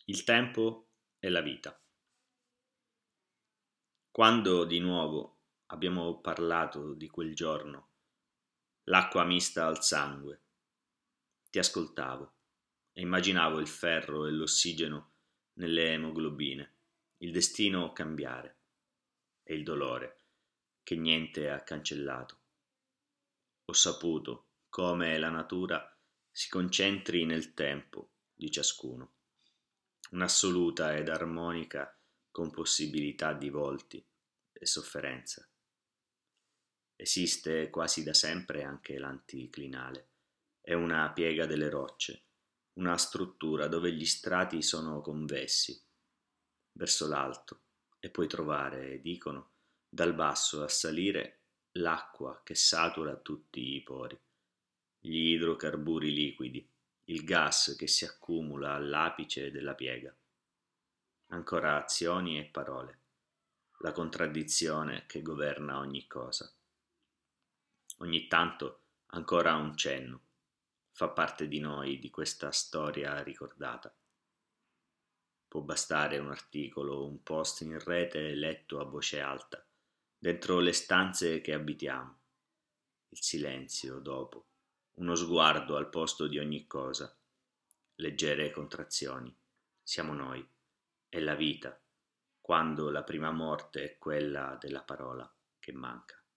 Il tempo e la vita. Quando di nuovo abbiamo parlato di quel giorno, l'acqua mista al sangue, ti ascoltavo e immaginavo il ferro e l'ossigeno nelle emoglobine, il destino cambiare e il dolore che niente ha cancellato. Ho saputo come la natura si concentri nel tempo di ciascuno, un'assoluta ed armonica compossibilità di volti e sofferenza. Esiste quasi da sempre anche l'anticlinale, è una piega delle rocce, una struttura dove gli strati sono convessi verso l'alto e puoi trovare, dicono, dal basso a salire l'acqua che satura tutti i pori, gli idrocarburi liquidi, il gas che si accumula all'apice della piega. Ancora azioni e parole, la contraddizione che governa ogni cosa. Ogni tanto ancora un cenno, fa parte di noi, di questa storia ricordata. Può bastare un articolo, un post in rete letto a voce alta, dentro le stanze che abitiamo, il silenzio dopo, uno sguardo al posto di ogni cosa, leggere contrazioni, siamo noi, è la vita, quando la prima morte è quella della parola che manca.